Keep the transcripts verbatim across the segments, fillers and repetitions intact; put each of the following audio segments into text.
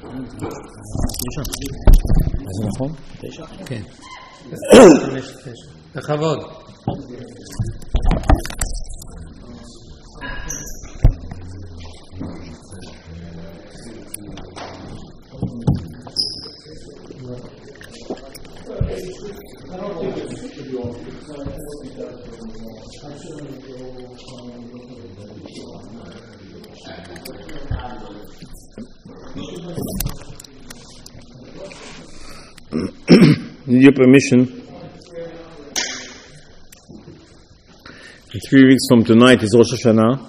זה נכון? כן. בכבוד. Need your permission. In three weeks from tonight is Rosh Hashanah.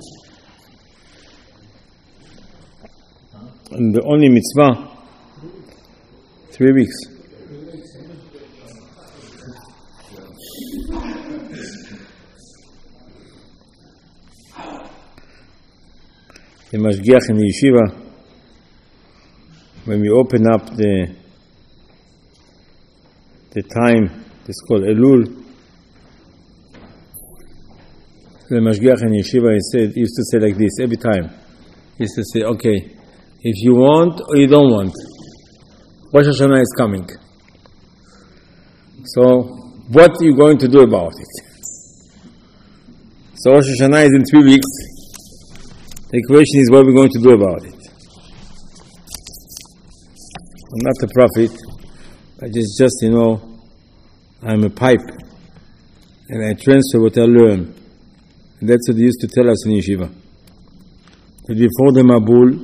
And the only mitzvah, three weeks. The Mashgiach in the yeshiva, when we open up the the time, it's called Elul. The Mashgiach in yeshiva he said, he used to say like this every time. He used to say, okay, if you want or you don't want, Rosh Hashanah is coming. So, what are you going to do about it? So Rosh Hashanah is in three weeks. The question is what we're going to do about it. I'm not a prophet. I just, just, you know, I'm a pipe, and I transfer what I learn. And that's what they used to tell us in yeshiva. That before the Mabul,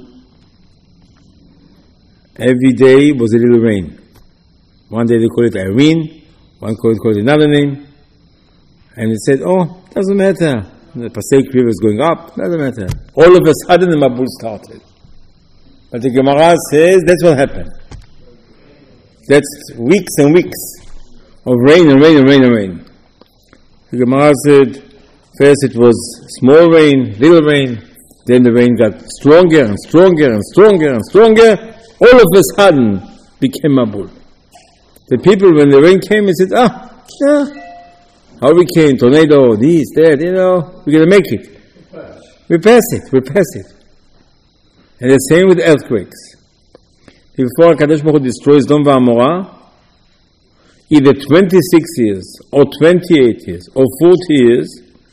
every day was a little rain. One day they call it Irene, one call it, call it another name. And it said, oh, doesn't matter. The Passaic River is going up, doesn't matter. All of a sudden the Mabul started. But the Gemara says that's what happened. That's weeks and weeks of rain and rain and rain and rain. The Gemara said, first it was small rain, little rain, then the rain got stronger and stronger and stronger and stronger. All of a sudden became Mabul. The people, when the rain came, they said, ah, yeah, hurricane, tornado, this, that, you know, we're going to make it. We pass it, we pass it. And the same with earthquakes. Before HaKadosh Baruch Hu destroys Sodom v'Amorah, either twenty-six years, or twenty-eight years, or forty years,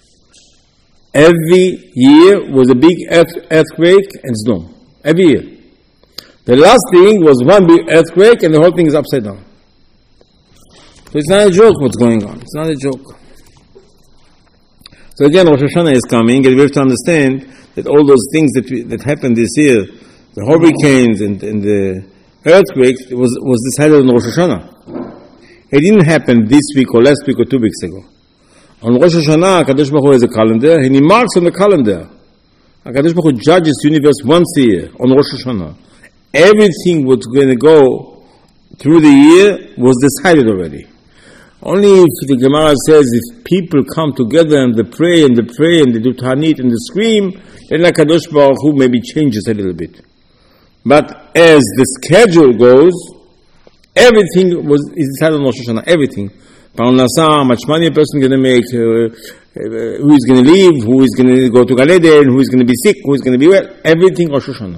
every year was a big earth, earthquake and Sodom. Every year. The last thing was one big earthquake and the whole thing is upside down. So it's not a joke what's going on. It's not a joke. So again, Rosh Hashanah is coming, and we have to understand that all those things that we, that happened this year, the hurricanes and, and the earthquakes, it was, was decided on Rosh Hashanah. It didn't happen this week or last week or two weeks ago. On Rosh Hashanah, HaKadosh Baruch Hu has a calendar, and he marks on the calendar. HaKadosh Baruch Hu judges the universe once a year, on Rosh Hashanah. Everything was going to go through the year was decided already. Only if the Gemara says if people come together and they pray and they pray and they do Ta'anit and they scream, then HaKadosh Baruch Hu maybe changes a little bit. But as the schedule goes, everything was is decided on Rosh Hashanah. Everything. Parnasah, how much money a person is going to make, uh, uh, who is going to leave, who is going to go to Gan Eden, who is going to be sick, who is going to be well. Everything Rosh Hashanah.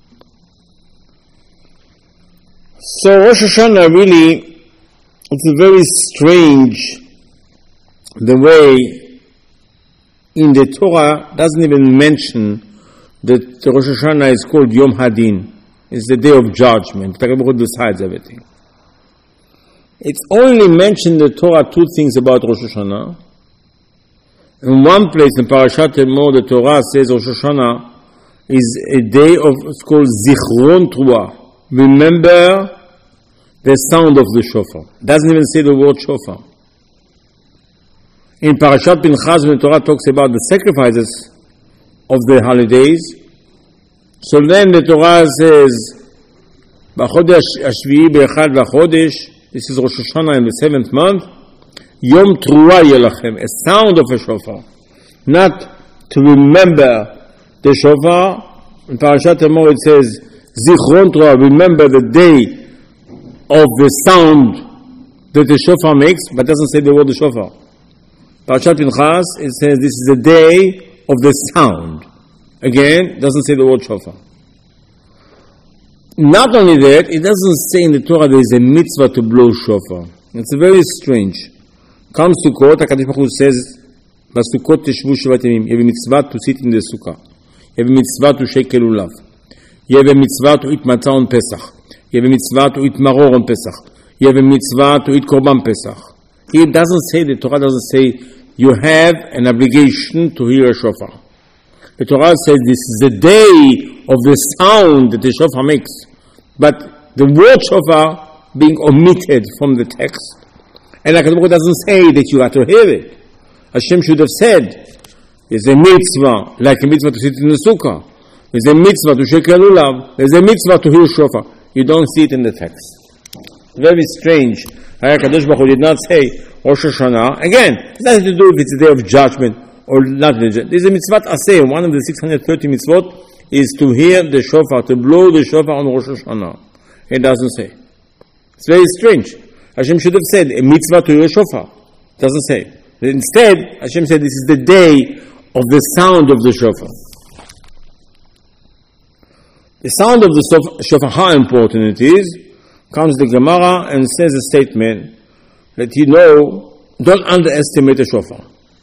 So Rosh Hashanah really, it's a very strange, the way in the Torah doesn't even mention that Rosh Hashanah is called Yom Hadin. It's the day of judgment. HaKadosh Baruch Hu decides everything. It's only mentioned in the Torah two things about Rosh Hashanah. In one place in Parashat Emor, the Torah says Rosh Hashanah is a day of, it's called Zichron Truah. Remember the sound of the shofar. Doesn't even say the word shofar. In Parashat Pinchas, when the Torah talks about the sacrifices of the holidays, so then the Torah says, B'chodesh Hashvi'i B'echad V'chodesh, this is Rosh Hashanah in the seventh month, Yom Truah Yelachem, a sound of a shofar. Not to remember the shofar. In Parashat Emor it says, Zichron Truah, remember the day of the sound that the shofar makes, but doesn't say the word the shofar. Parashat Pinchas, it says this is the day of the sound. Again, doesn't say the word shofar. Not only that, it doesn't say in the Torah there is a mitzvah to blow shofar. It's very strange. Comes to court, HaKadosh Baruch Hu says, "Basukot teshvu shvat yamim." You have a mitzvah to sit in the sukkah. You have a mitzvah to shake lulav. You have a mitzvah to eat matzah on Pesach. You have a mitzvah to eat maror on Pesach. You have a mitzvah to eat korban Pesach. It doesn't say, the Torah doesn't say, you have an obligation to hear a shofar. The Torah says this is the day of the sound that the shofar makes. But the word shofar being omitted from the text. And HaKadosh Baruch Hu doesn't say that you have to hear it. Hashem should have said, there's a mitzvah, like a mitzvah to sit in the sukkah. There's a mitzvah to shake lulav. There's a mitzvah to hear shofar. You don't see it in the text. Very strange. HaKadosh Baruch Hu did not say Rosh Hashanah. Again, it's nothing to do if it's a day of judgment or not. There's a mitzvah aseh. One of the six hundred thirty mitzvot is to hear the shofar, to blow the shofar on Rosh Hashanah. It doesn't say. It's very strange. Hashem should have said a mitzvah to hear shofar. It doesn't say. Instead, Hashem said this is the day of the sound of the shofar. The sound of the shofar, how important it is, comes the Gemara and says a statement that you know, don't underestimate the shofar.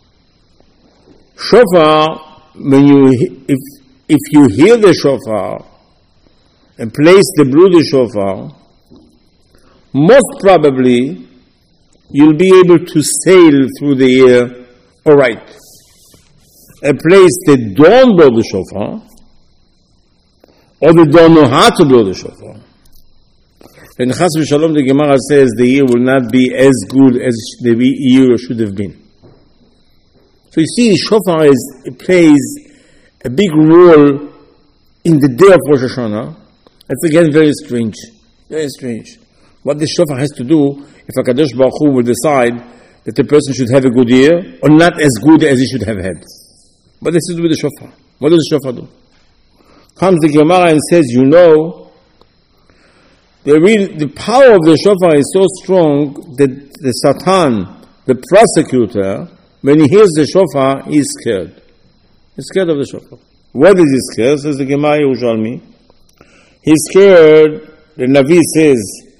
Shofar, when you, if, if you hear the shofar and place the blow the shofar, most probably you'll be able to sail through the air all right. A place that don't blow the shofar, or they don't know how to blow the shofar. And Chas v'Shalom, the Gemara says the year will not be as good as the year should have been. So you see, shofar is, it plays a big role in the day of Rosh Hashanah. It's again very strange, very strange. What the shofar has to do if HaKadosh Baruch Hu will decide that the person should have a good year or not as good as he should have had. What does it do with the shofar? What does the shofar do? Comes the Gemara and says, you know, the real, the power of the shofar is so strong that the Satan, the prosecutor, when he hears the shofar, he is scared. He's scared of the shofar. What is he scared? Says the Gemara Yerushalmi. He's scared, the Navi says,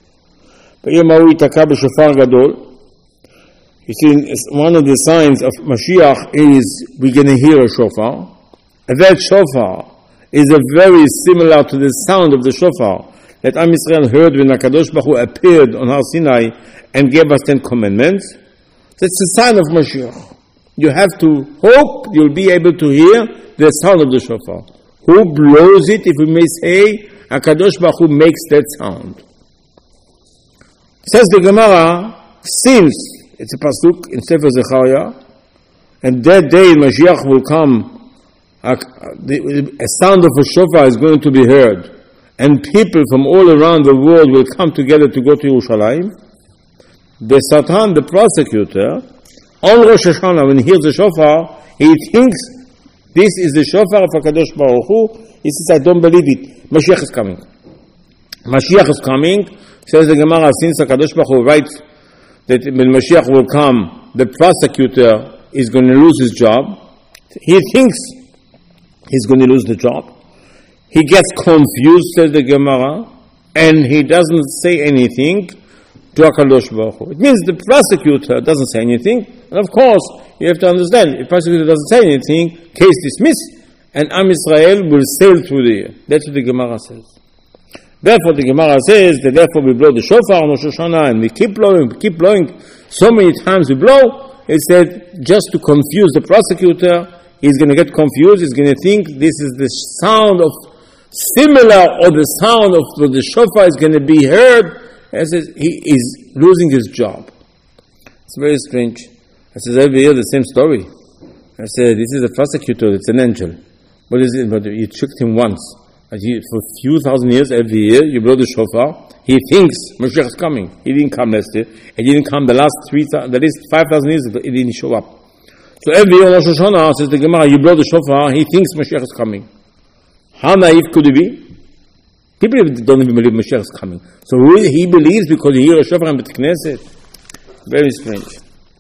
you see, one of the signs of Mashiach is we're going to hear a shofar. And that shofar is a very similar to the sound of the shofar that Am Yisrael heard when HaKadosh Baruch Hu appeared on Har Sinai and gave us Ten Commandments. That's the sign of Mashiach. You have to hope you'll be able to hear the sound of the shofar. Who blows it, if we may say? HaKadosh Baruch Hu makes that sound. Says the Gemara, since it's a pasuk in Sefer Zechariah, and that day Mashiach will come, a, a sound of a shofar is going to be heard, and people from all around the world will come together to go to Yerushalayim. The Satan, the prosecutor, on Rosh Hashanah, when he hears the shofar, he thinks this is the shofar of HaKadosh Baruch Hu. He says, I don't believe it. Mashiach is coming. Mashiach is coming. Says the Gemara, since HaKadosh Baruch Hu writes that when Mashiach will come, the prosecutor is going to lose his job. He thinks he's going to lose the job. He gets confused, says the Gemara, and he doesn't say anything to HaKadosh Baruch Hu. It means the prosecutor doesn't say anything, and of course, you have to understand, if the prosecutor doesn't say anything, case dismissed, and Am Yisrael will sail through the air. That's what the Gemara says. Therefore, the Gemara says that therefore we blow the shofar on Rosh Hashanah and we keep blowing, we keep blowing. So many times we blow, it said just to confuse the prosecutor. He's going to get confused. He's going to think this is the sound of similar or the sound of the shofar is going to be heard. And says he is losing his job. It's very strange. I said every year the same story. I said this is a prosecutor. It's an angel. What is it? But you tricked him once. For a few thousand years, every year, you blow the shofar. He thinks Mashiach is coming. He didn't come last year. He didn't come the last three, the least five thousand years. He didn't show up. So every year, Rosh Hashanah, says the Gemara, you blow the shofar. He thinks Mashiach is coming. How naive could he be? People don't even believe Mashiach is coming. So he believes because he hears a shofar in Beit Knesset. Very strange.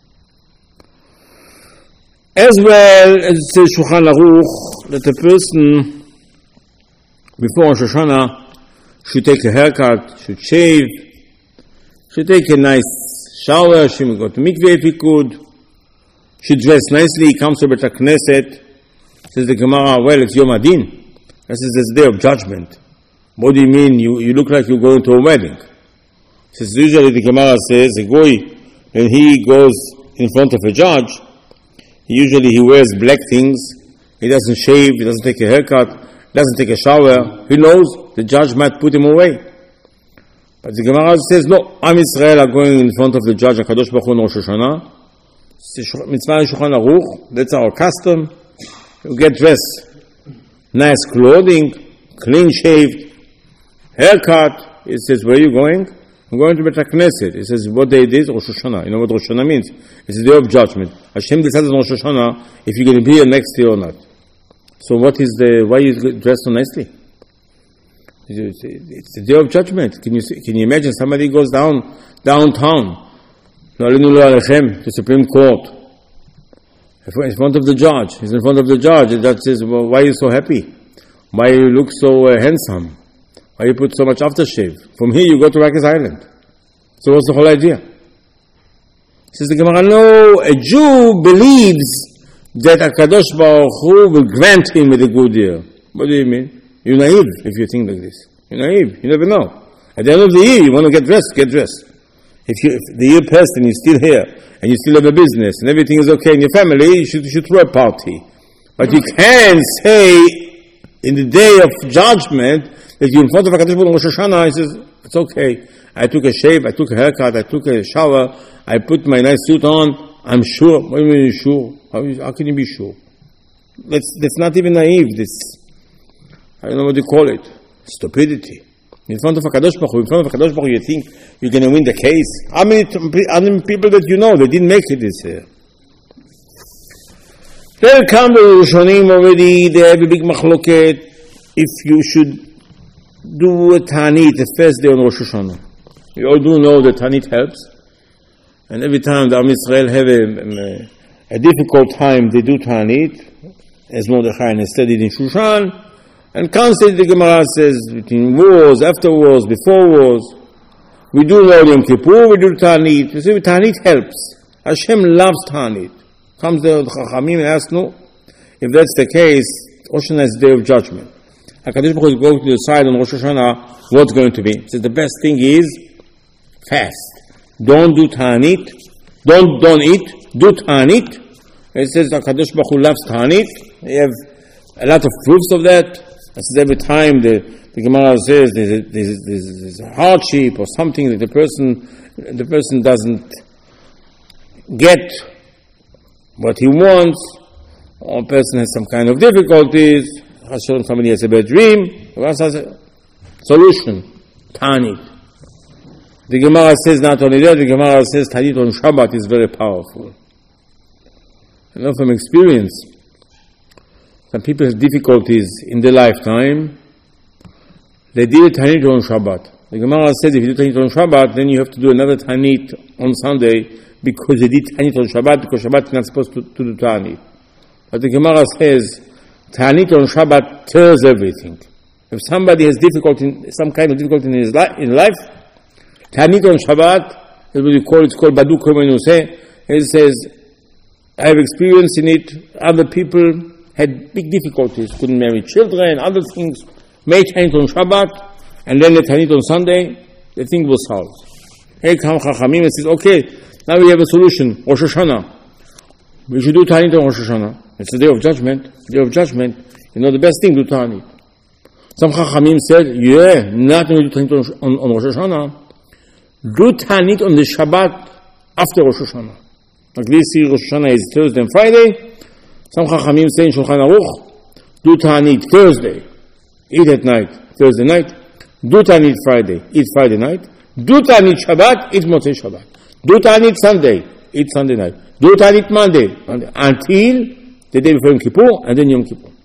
As well as it says Shulchan Aruch that the person before Rosh Hashanah should take a haircut, should shave, should take a nice shower, should go to mikveh if he could, should dress nicely, he comes to Bet HaKnesset. Says the Gemara, well, it's Yom Adin. This is the day of judgment. What do you mean? You, you look like you're going to a wedding. Says usually the Gemara says, a goy, when he goes in front of a judge, usually he wears black things, he doesn't shave, he doesn't take a haircut, doesn't take a shower. He knows the judge might put him away. But the Gemara says, no, Am Yisrael are going in front of the judge, HaKadosh Baruch Hu on Rosh Hashanah. Mitzvah Shulchan Aruch, that's our custom. You get dressed, nice clothing, clean shaved, haircut. It says, where are you going? I'm going to Bet HaKnesset. It says, what day it is? Rosh Hashanah. You know what Rosh Hashanah means? It's the day of judgment. Hashem decides on Rosh Hashanah if you're going to be here next year or not. So what is the, why you dress so nicely? It's the day of judgment. Can you see, can you imagine somebody goes down, downtown, to the Supreme Court, in front of the judge. He's in front of the judge. The judge says, well, why are you so happy? Why you look so uh, handsome? Why you put so much aftershave? From here you go to Rikers Island. So what's the whole idea? Says the Gemara, no, a Jew believes that HaKadosh Baruch Hu will grant him with a good year. What do you mean? You're naive if you think like this. You're naive. You never know. At the end of the year, you want to get dressed, get dressed. If, you, if the year passed and you're still here, and you still have a business, and everything is okay in your family, you should, you should throw a party. But you can't say in the day of judgment that you're in front of HaKadosh Baruch Hu on Rosh Hashanah, he says, it's okay. I took a shave, I took a haircut, I took a shower, I put my nice suit on, I'm sure. What do you mean you're sure? How, how can you be sure? That's, that's not even naive. This, I don't know what you call it. Stupidity. In front of HaKadosh Baruch Hu, in front of HaKadosh Baruch Hu, you think you're going to win the case? How many, how many people that you know, they didn't make it this year? There come the Rishonim already, they have a big machloket, if you should do a Ta'anit the first day on Rosh Hashanah. You all do know that Ta'anit helps. And every time the Am Yisrael have a, a, a difficult time, they do Ta'anit, as Mordechai studied in Shushan. And constantly the Gemara says, between wars, after wars, before wars, we do Lord Yom Kippur, we do Ta'anit. You see, Ta'anit helps. Hashem loves Ta'anit. Comes the Chachamim and asks, no, if that's the case, Rosh Hashanah is the day of judgment. HaKadosh Baruch Hu is going to decide on Rosh Hashanah what's going to be. So the best thing is fast. Don't do Ta'anit. Don't, don't eat. Do Ta'anit. It says HaKadosh Baruch Hu loves Ta'anit. We have a lot of proofs of that. That's every time the, the Gemara says there's a, there's, there's, there's a hardship or something that the person the person doesn't get what he wants, or a person has some kind of difficulties, somebody has a bad dream, has a solution, Ta'anit. The Gemara says not only that, the Gemara says Ta'anit on Shabbat is very powerful. I know from experience, some people have difficulties in their lifetime. They did a Ta'anit on Shabbat. The Gemara says if you do Ta'anit on Shabbat, then you have to do another Ta'anit on Sunday because they did Ta'anit on Shabbat, because Shabbat is not supposed to, to do Ta'anit. But the Gemara says Ta'anit on Shabbat tells everything. If somebody has difficulty, some kind of difficulty in his li- in life, Ta'anit on Shabbat, that's what you call it, it's called Baduk when you say, it says, I have experience in it, other people had big difficulties, couldn't marry children, other things, made Ta'anit on Shabbat, and then the Ta'anit on Sunday, the thing was solved. Hey, come Chachamim and says, okay, now we have a solution, Rosh Hashanah. We should do Ta'anit on Rosh Hashanah. It's the day of judgment, day of judgment, you know the best thing, do Ta'anit. Some Chachamim said, yeah, not only do Ta'anit on, on Rosh Hashanah, do Ta'anit on the Shabbat after Rosh Hashanah. Like this year, Rosh Hashanah is Thursday and Friday. Some Chachamim say in Shulchan Aruch, do Ta'anit Thursday, eat at night, Thursday night. Do Ta'anit Friday, eat Friday night. Do Ta'anit Shabbat, eat Motzei Shabbat. Do Ta'anit Sunday, eat Sunday night. Do Ta'anit Monday, Monday, until the day before Yom Kippur, and then Yom Kippur.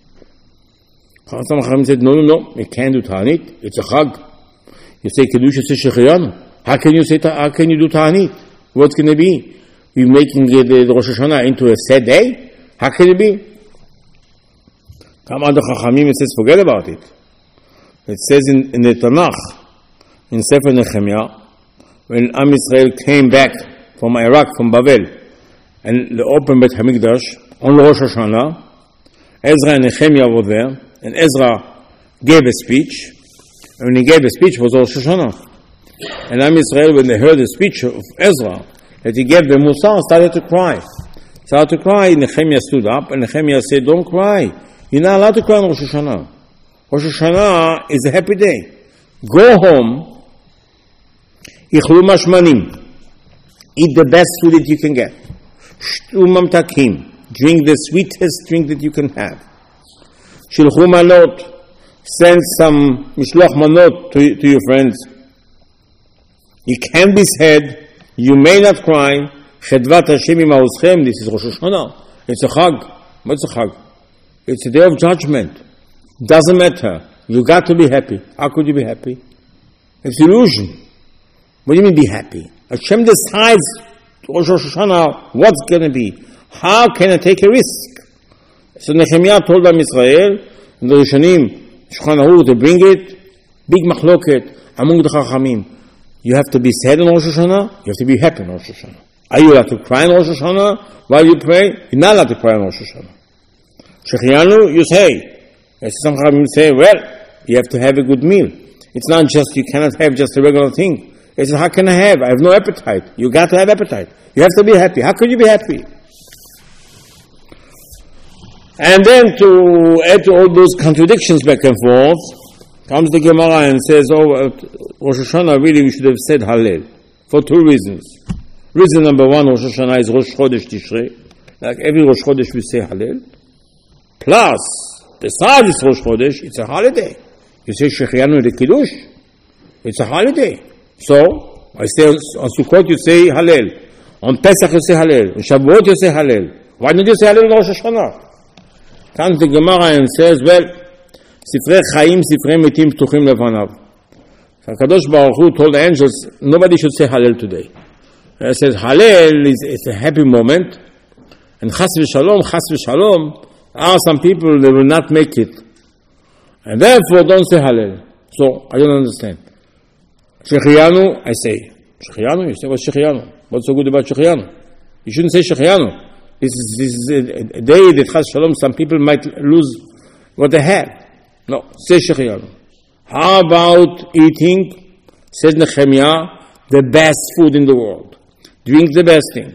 Some Chachamim said, no, no, no, you can't do Ta'anit, it's a Chag. You say Kedusha Shechayanu. How can you say, how can you do Ta'anit? What's going to be? You're making the, the Rosh Hashanah into a sad day? How can it be? Come on, the Chachamim, it says, forget about it. It says in, in the Tanakh, in Sefer Nehemiah, when Am Yisrael came back from Iraq, from Babel, and they opened Beit HaMikdash on Rosh Hashanah, Ezra and Nehemiah were there, and Ezra gave a speech, and when he gave a speech, it was Rosh Hashanah. And Am Yisrael, when they heard the speech of Ezra, that he gave them Musar, started to cry. Started to cry, Nehemiah stood up, and Nehemiah said, don't cry. You're not allowed to cry on Rosh Hashanah. Rosh Hashanah is a happy day. Go home, Ichlu mashmanim. Eat the best food that you can get. Shtu mamtakim. Drink the sweetest drink that you can have. Shilchu manot. Send some mishloach manot to, to your friends. It can be said, you may not cry, Chedvat Hashem ima'oschem. This is Rosh Hashanah. It's a chag. What's a chag? It's a day of judgment. Doesn't matter. You got to be happy. How could you be happy? It's illusion. What do you mean be happy? Hashem decides Rosh Hashanah what's going to be. How can I take a risk? So Nehemiah told them Israel, and the Rishonim, Shulchan Aruch, to bring it, big machloket among the Chachamim. You have to be sad in Rosh Hashanah, you have to be happy in Rosh Hashanah. Are you allowed to cry in Rosh Hashanah while you pray? You're not allowed to cry in Rosh Hashanah. Shechianu, you say. As some Chachamim say, well, you have to have a good meal. It's not just, you cannot have just a regular thing. It's how can I have? I have no appetite. You got to have appetite. You have to be happy. How could you be happy? And then to add to all those contradictions back and forth, comes the Gemara and says, oh, uh, Rosh Hashanah, really we should have said Hallel. For two reasons. Reason number one, Rosh Hashanah is Rosh Chodesh Tishrei. Like every Rosh Chodesh we say Hallel. Plus, besides it's Rosh Chodesh, it's a holiday. You say Shechianu de Kiddush. It's a holiday. So, I say on Sukkot you say Hallel. On Pesach you say Hallel. On Shavuot you say Hallel. Why don't you say Hallel on Rosh Hashanah? Comes the Gemara and says, well, Sifrei Chaim, Sifrei Metim Ptuchim Levanav. So HaKadosh Baruch Hu told the angels, nobody should say Hallel today. He says, Hallel is it's a happy moment, and Chas v'Shalom, Chas v'Shalom, are some people, they will not make it. And therefore, don't say Hallel. So, I don't understand. Shechianu, I say. Shechianu? You say, what's Shechianu? What's so good about Shechianu? You shouldn't say Shechianu. This is, this is a, a day that Chas Shalom, some people might lose what they have. No, say Shechianu. How about eating, says Nehemiah, the best food in the world? Drink the best thing.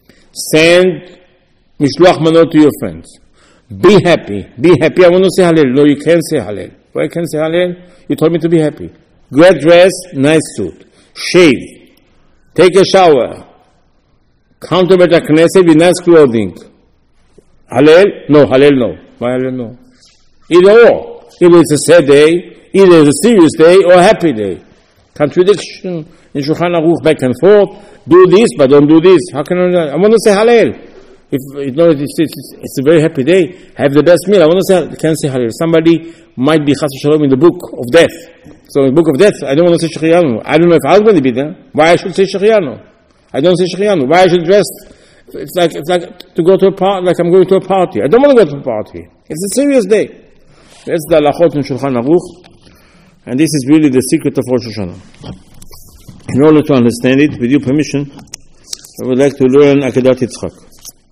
Send Mishloach Manot to your friends. Be happy. Be happy. I want to say Hallel. No, you can't say Hallel. Why can't say Hallel? You told me to be happy. Get dressed, nice suit. Shave. Take a shower. Come to Beit HaKnesset with nice clothing. Hallel? No, Hallel no. Why Hallel no? Either or. Either it's a sad day, either it's a serious day, or a happy day. Contradiction in Shulchan Aruch back and forth. Do this, but don't do this. How can I? I want to say Hallel. If you know it's, it's, it's a very happy day, have the best meal. I want to say, I can't say Hallel. Somebody might be Chas v'Shalom in the book of death. So in the book of death, I don't want to say Shechianu. I don't know if I was going to be there. Why I should say Shechianu? I don't say Shechianu. Why I should dress? It's like it's like to go to a party. Like I'm going to a party. I don't want to go to a party. It's a serious day. That's the halachot in Shulchan Aruch, and this is really the secret of Rosh Hashanah. In order to understand it, with your permission, I would like to learn Akedat Yitzchak.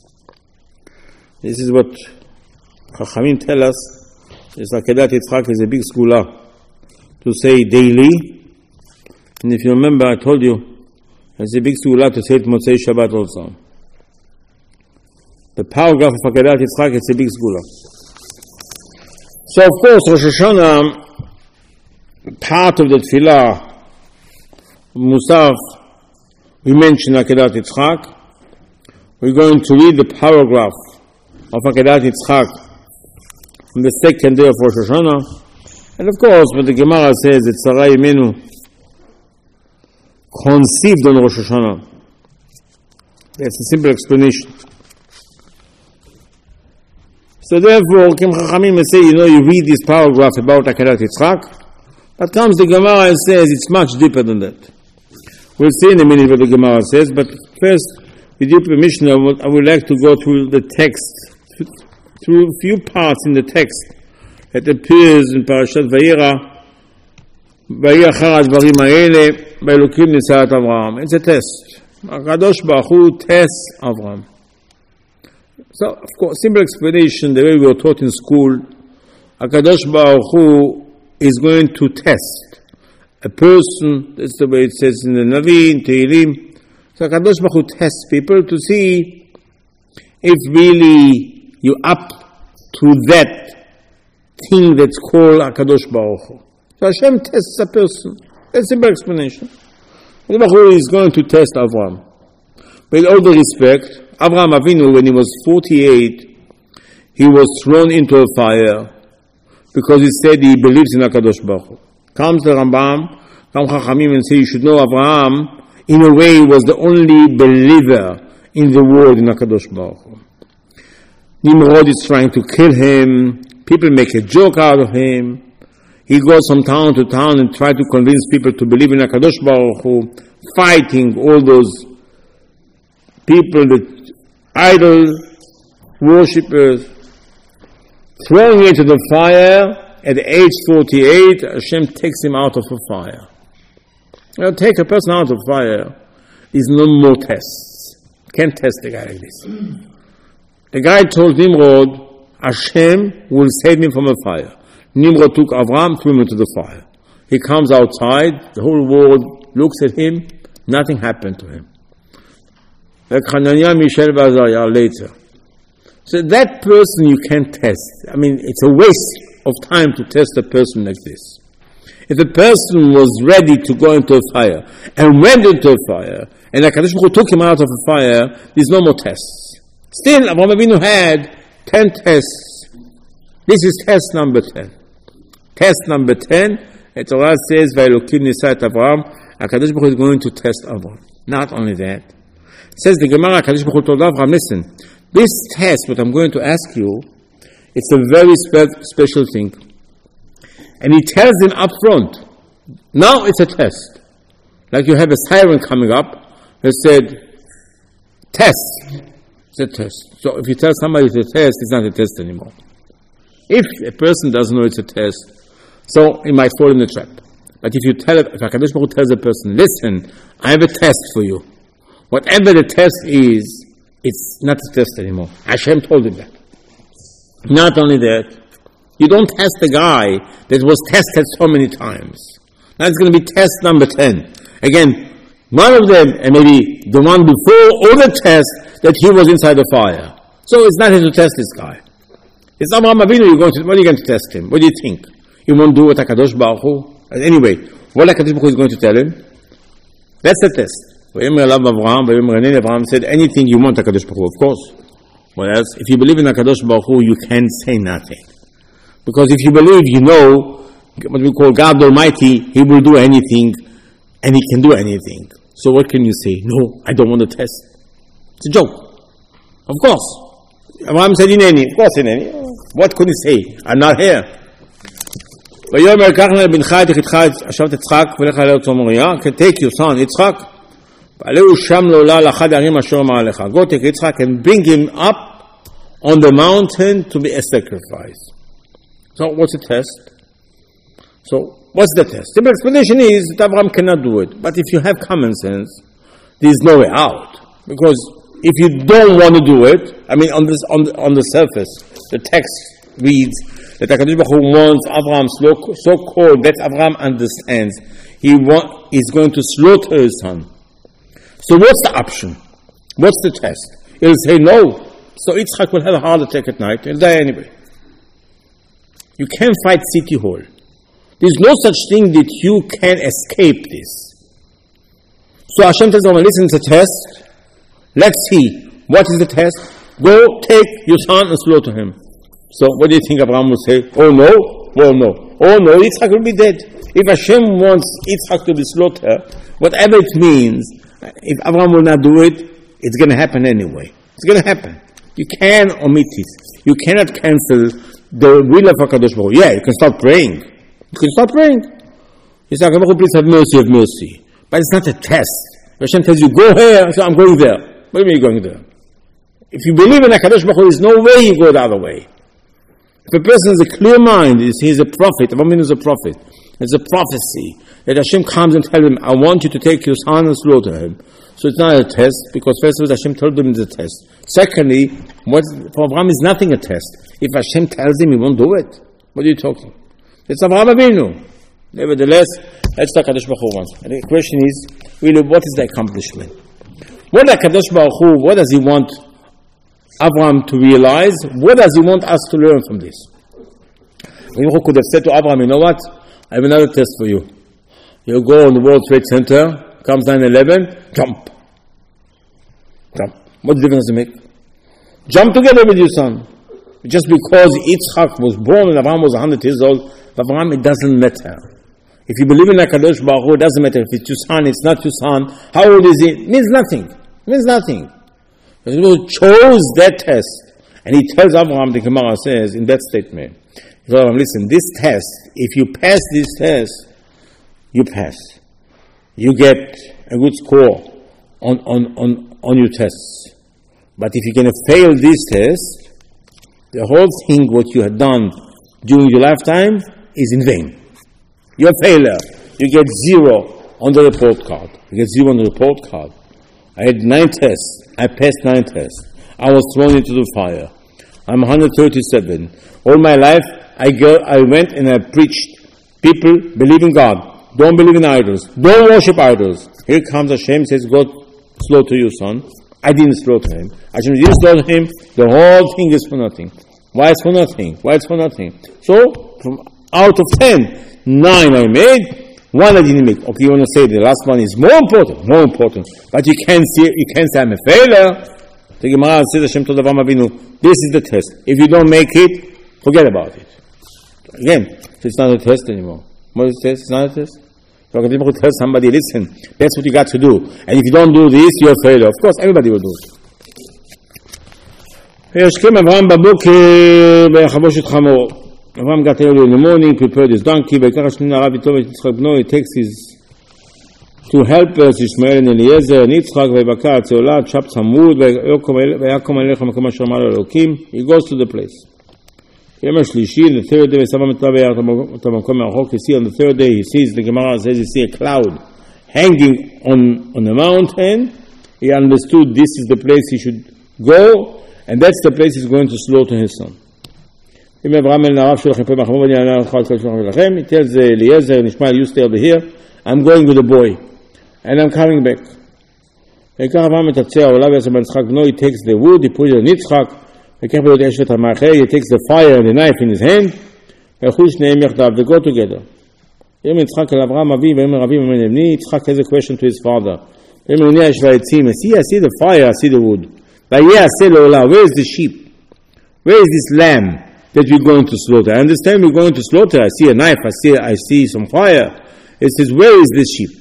This is what Chachamim tell us. Is Akedat Yitzchak is a big skula to say daily. And if you remember, I told you, it's a big skula to say it Motzei Shabbat also. The paragraph of Akedat Yitzchak is a big skula. So of course, Rosh Hashanah, part of the Tefillah, Musaf, we mention Akedat Yitzchak. We're going to read the paragraph of Akedat Yitzchak on the second day of Rosh Hashanah. And of course, when the Gemara says that Sarah Imenu conceived on Rosh Hashanah, that's a simple explanation. So therefore, Kim Chachamim may say, you know, you read this paragraph about Akedat Yitzchak, but comes the Gemara and says it's much deeper than that. We'll see in a minute what the Gemara says, but first, with your permission, I would, I would like to go through the text, through a few parts in the text that appears in Parashat Vayera ויהי אחר הדברים האלה, באלוקים נישא את אברהם. It's a test. הקדוש ברוך הוא test אברהם. So, of course, simple explanation, the way we were taught in school, הקדוש ברוך הוא is going to test a person. That's the way it says in the Navi, in Tehillim. So הקדוש ברוך הוא tests people to see if really you're up to that thing that's called HaKadosh Baruch Hu. So Hashem tests a person. That's a simple explanation. HaKadosh Baruch Hu is going to test Avraham. With all the respect, Avraham Avinu, when he was forty-eight, he was thrown into a fire because he said he believes in HaKadosh Baruch Hu. Comes the Rambam, comes Chachamim and say you should know Avraham, in a way, was the only believer in the world in HaKadosh Baruch Hu. Nimrod is trying to kill him. People make a joke out of him. He goes from town to town and tries to convince people to believe in HaKadosh Baruch Hu, fighting all those people, the idol worshippers, throwing into the fire. At age forty-eight, Hashem takes him out of the fire. Now, take a person out of fire, there's no more tests. Can't test the guy like this. The guy told Nimrod, Hashem will save me from a fire. Nimrod took Avram, threw him into the fire. He comes outside, the whole world looks at him, nothing happened to him. Like Hananiah, Mishael, Azariah later. So that person you can't test. I mean, it's a waste of time to test a person like this. If a person was ready to go into a fire and went into a fire, and HaKadosh Baruch Hu took him out of the fire, there's no more tests. Still, Avraham Avinu had ten tests. This is test number ten. Test number ten, the Torah says, "Vayelokim nisah et Avraham." HaKadosh Baruch Hu is going to test Avraham. Not only that, it says the Gemara, HaKadosh Baruch Hu told Avraham, listen, this test, what I'm going to ask you, it's a very spe- special thing. And he tells him up front, now it's a test. Like you have a siren coming up, that said, test. It's a test. So if you tell somebody it's a test, it's not a test anymore. If a person doesn't know it's a test, so he might fall in the trap. But if you tell it, if HaKadosh Baruch Hu tells a person, listen, I have a test for you. Whatever the test is, it's not a test anymore. Hashem told him that. Not only that, you don't test the guy that was tested so many times. That's going to be test number ten. Again, one of them, and maybe the one before, or the test that he was inside the fire. So it's not to test this guy. It's Avraham Avinu, you're going to, what are you going to test him? What do you think? You won't do what HaKadosh Baruch Hu? Anyway, what HaKadosh Baruch Hu is going to tell him? That's the test. Avraham said, anything you want HaKadosh Baruch Hu, of course. What else? If you believe in HaKadosh Baruch Hu, you can't say nothing. Because if you believe, you know, what we call God Almighty, He will do anything, and He can do anything. So what can you say? No, I don't want to test. It's a joke. Of course. Abraham said, Hineni. Of course, Hineni. What could he say? I'm not here. ויאמר קח נא לבנך את יחידך עכשיו את יצחק ולך לארץ מוריה, take your son, יצחק, ועלהו שם לעולה לאחד הערים אשר אמר לך. Go take Yitzchak and bring him up on the mountain to be a sacrifice. So what's the test? So what's the test? The explanation is that Abraham cannot do it. But if you have common sense, there's no way out. Because if you don't want to do it, I mean on this on the, on the surface, the text reads that HaKadosh Baruch Hu wants Abraham so called that Abraham understands. He want, he's going to slaughter his son. So what's the option? What's the test? He'll say no. So Yitzchak will have a heart attack at night. He'll die anyway. You can't fight City Hall. There's no such thing that you can escape this. So Hashem tells him, listen, it's a test. Let's see. What is the test? Go take your son and slaughter him. So what do you think Abraham will say? Oh no? Well no. Oh no, Yitzchak will be dead. If Hashem wants Yitzchak to be slaughtered, whatever it means, if Abraham will not do it, it's going to happen anyway. It's going to happen. You can omit it. You cannot cancel the will of HaKadosh Baruch Hu. Yeah, you can start praying. You can start praying. You say, HaKadosh Baruch Hu, please have mercy, have mercy. But it's not a test. Hashem tells you, go here, so I'm going there. What do you mean you're going there? If you believe in HaKadosh Baruch Hu, there's no way you go the other way. If a person has a clear mind, he's a prophet, Avraham is a prophet. It's a prophecy that Hashem comes and tells him, I want you to take your son and slaughter him. So it's not a test, because first of all, Hashem told him it's a test. Secondly, what, for Abraham is nothing a test. If Hashem tells him, he won't do it. What are you talking? It's Abraham Avinu. Nevertheless, that's the Kadosh Baruch Hu wants. And the question is, really, what is the accomplishment? What the Kadosh Baruch Hu, what does he want Abraham to realize? What does he want us to learn from this? Abraham could have said to Abraham, you know what? I have another test for you. You go on the World Trade Center, comes nine eleven, jump. Jump. What difference does it make? Jump together with your son. Just because Yitzchak was born and Abraham was one hundred years old, Abraham, it doesn't matter. If you believe in HaKadosh Baruch Hu, it doesn't matter if it's your son, it's not your son. How old is he? It means nothing. It means nothing. He chose that test. And he tells Abraham, the Gemara says, in that statement, Abraham, listen, this test, if you pass this test, you pass. You get a good score on, on, on, on your tests. But if you're going to fail this test, the whole thing what you had done during your lifetime is in vain. You're a failure. You get zero on the report card. You get zero on the report card. I had nine tests. I passed nine tests. I was thrown into the fire. I'm one hundred thirty-seven. All my life, I go, I went and I preached. People, believe in God. Don't believe in idols. Don't worship idols. Here comes Hashem, says, God, slaughter your son. I didn't slaughter him. Hashem didn't slaughter him. The whole thing is for nothing. Why it's for nothing? Why it's for nothing? So, from out of ten, nine I made, one I didn't make. Okay, you want to say the last one is more important, more important. But you can't see, you can't say I'm a failure. The Gemara says, Hashem told Avraham Avinu, this is the test. If you don't make it, forget about it. Again, it's not a test anymore. What is the test? It's not a test. So if you tell somebody, listen, that's what you got to do. And if you don't do this, you're a failure. Of course, everybody will do it. Avraham got early in the morning, prepared his donkey. He takes his two helpers, Ishmael and Eliezer, and Yitzchak, chopped some wood. He goes to the place. The third day, you see on the third day, he sees, the Gemara says, he sees a cloud hanging on, on the mountain. He understood this is the place he should go, and that's the place he's going to slaughter his son. He tells Eliezer and Ishmael, you stay over here, I'm going with the boy, and I'm coming back. He takes the wood, he puts it on Yitzchak, he takes the fire and the knife in his hand, they go together. Yitzchak has a question to his father. I see, I see the fire, I see the wood. But yeah, where is the sheep? Where is this lamb that we're going to slaughter? I understand we're going to slaughter. I see a knife, I see I see some fire. It says, where is this sheep?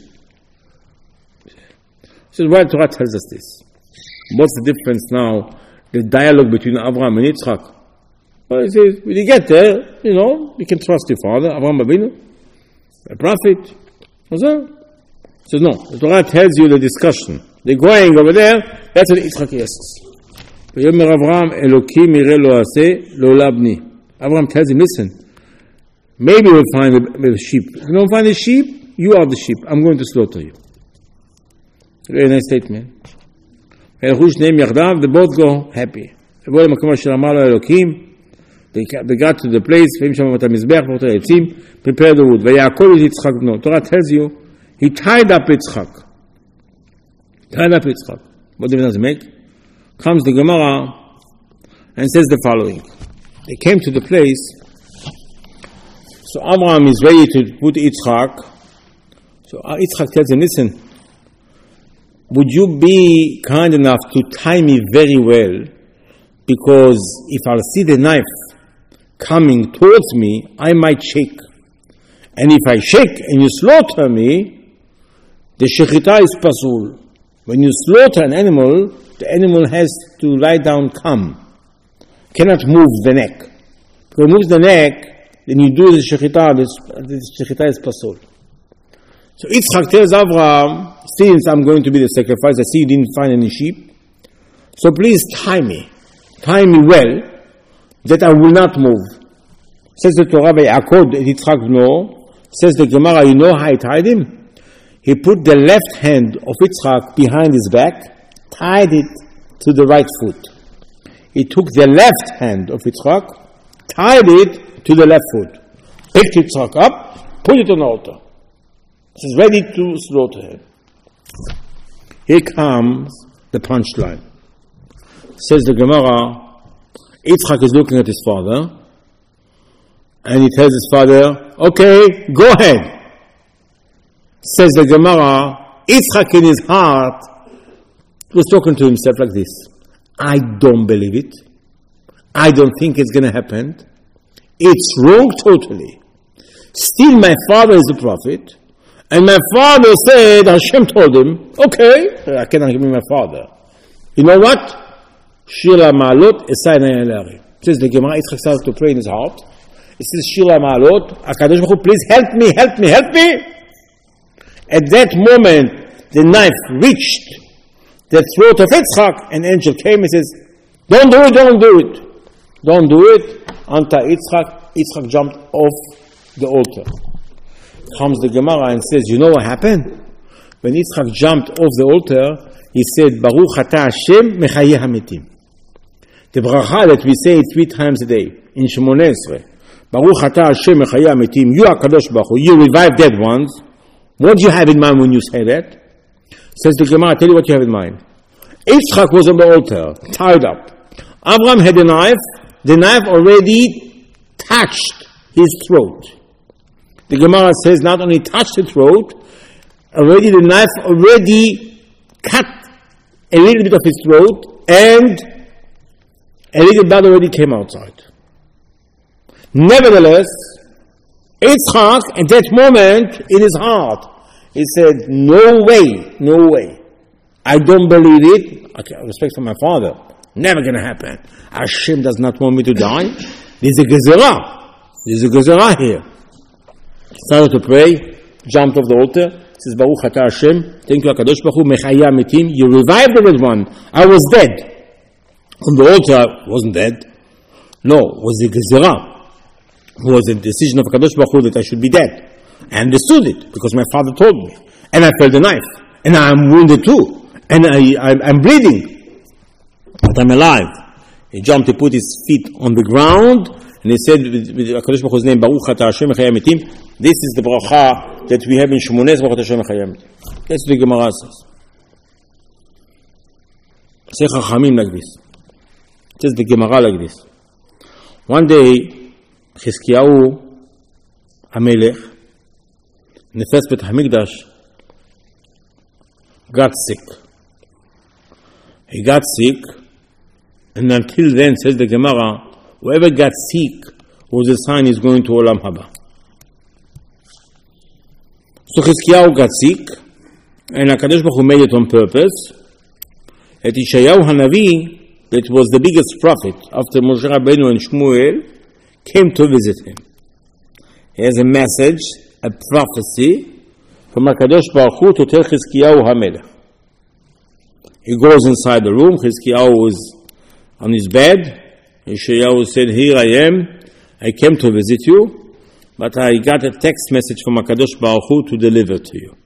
So why Torah tells us this? What's the difference now? The dialogue between Avraham and Yitzchak. Well, he says, when you get there, you know, you can trust your father, Avraham Avinu, a prophet. What's that? He says, no, the Torah tells you the discussion. They're going over there, that's what Yitzchak asks. Avraham tells him, listen, maybe we'll find the, the sheep. If you don't find the sheep, you are the sheep. I'm going to slaughter you. Very nice statement. They both go happy. They got to the place, prepare the wood. Torah tells you, he tied up Yitzchak. Tied up Yitzchak. What difference does it make? Comes the Gemara and says the following. They came to the place, so Abraham is ready to put Yitzchak. So Yitzchak tells him, listen, would you be kind enough to tie me very well, because if I'll see the knife coming towards me, I might shake. And if I shake and you slaughter me, the shechita is pasul. When you slaughter an animal, the animal has to lie down calm. Cannot move the neck. If it moves the neck, then you do the shechita, the shechita is pasul. So Yitzchak tells Avraham, since I'm going to be the sacrifice, I see you didn't find any sheep, so please tie me. Tie me well, that I will not move. Says the Torah, Yitzchak no, Says the Gemara, you know how he tied him? He put the left hand of Yitzchak behind his back, tied it to the right foot. He took the left hand of Yitzchak, tied it to the left foot, picked Yitzchak up, put it on the altar. He is ready to slaughter him. Here comes the punchline. Says the Gemara, Yitzchak is looking at his father, and he tells his father, okay, go ahead. Says the Gemara, Yitzchak in his heart was talking to himself like this. I don't believe it. I don't think it's going to happen. It's wrong totally. Still, my father is a prophet, and my father said, Hashem told him, okay, I cannot give me my father. You know what? Shira Ma'alot Esai Nayalari. Says the Gemara, Yitzchak started to pray in his heart. It says, Shira Ma'alot, HaKadosh Baruch Hu, please help me, help me, help me. At that moment, the knife reached the throat of Yitzchak, an angel came and says, don't do it, don't do it. Don't do it. Until Yitzchak, Yitzchak jumped off the altar. Comes the Gemara and says, you know what happened? When Yitzchak jumped off the altar, he said, Baruch Ata Hashem Mechayeh HaMetim. The bracha that we say three times a day, in Shemoneh Esrei. Baruch Ata Hashem Mechayeh HaMetim. You are Kadosh Baruch Hu. You revive dead ones. What do you have in mind when you say that? Says the Gemara, I'll tell you what you have in mind. Yitzchak was on the altar, tied up. Abraham had a knife. The knife already touched his throat. The Gemara says not only touched the throat, already the knife already cut a little bit of his throat, and a little blood already came outside. Nevertheless, Yitzchak, at that moment, in his heart, he said, no way, no way. I don't believe it. Okay, respect for my father. Never going to happen. Hashem does not want me to die. There's a gezerah. There's a gezerah here. Started to pray, jumped off the altar, says, Baruch Ata Hashem, thank you, HaKadosh Baruch Hu, Mechayeh HaMetim, you revived the dead one. I was dead. On the altar, I wasn't dead. No, it was the gezerah. It was a decision of HaKadosh Baruch Hu that I should be dead. I understood it, because my father told me. And I felt the knife. And I'm wounded too. And I, I, I'm bleeding. But I'm alive. He jumped, he put his feet on the ground, and he said, with HaKadosh Baruch Hu's name, Baruch Ata Hashem Mechayeh HaMetim, this is the bracha that we have in Shemoneh, Baruch Ata Hashem Mechayeh HaMetim. That's what the Gemara says. Say Chachamim like this. It says the Gemara like this. One day, Chizkiyahu HaMelech, Nefes Bet HaMikdash, got sick. He got sick, and until then, says the Gemara, whoever got sick was a sign he's going to Olam Haba. So Chizkiyahu got sick, and HaKadosh Baruch Hu made it on purpose. At Yeshayahu HaNavi, that was the biggest prophet after Moshe Rabbeinu and Shmuel, came to visit him. He has a message, a prophecy from HaKadosh Baruch Hu to tell Chizkiyahu HaMelech. He goes inside the room. Chizkiyahu is on his bed. Yeshayahu said, here I am. I came to visit you, but I got a text message from HaKadosh Baruch Hu to deliver to you.